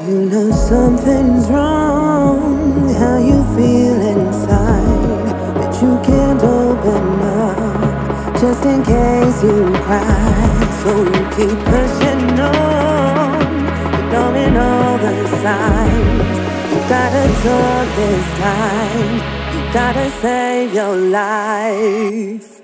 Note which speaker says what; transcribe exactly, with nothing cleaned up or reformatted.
Speaker 1: You know something's wrong, how you feel inside, but you can't open up, just in case you cry. So you keep pushing on, ignoring all the signs. You gotta talk this time, you gotta save your life.